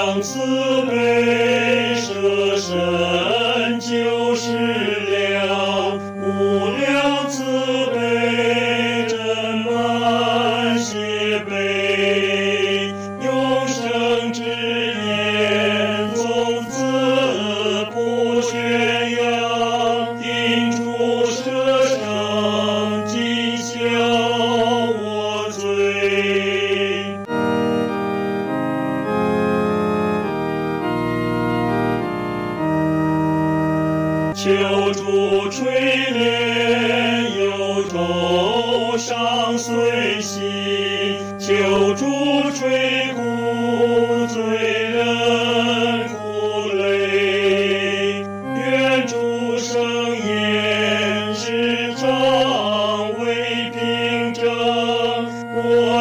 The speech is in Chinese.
量慈悲，舍身就是量，无量慈悲，真满邪悲，永生之言，从此不宣扬，定出舍生，尽消我罪。求主垂怜，忧愁伤随喜，求主垂顾罪人苦累，愿主圣言时常为凭证。我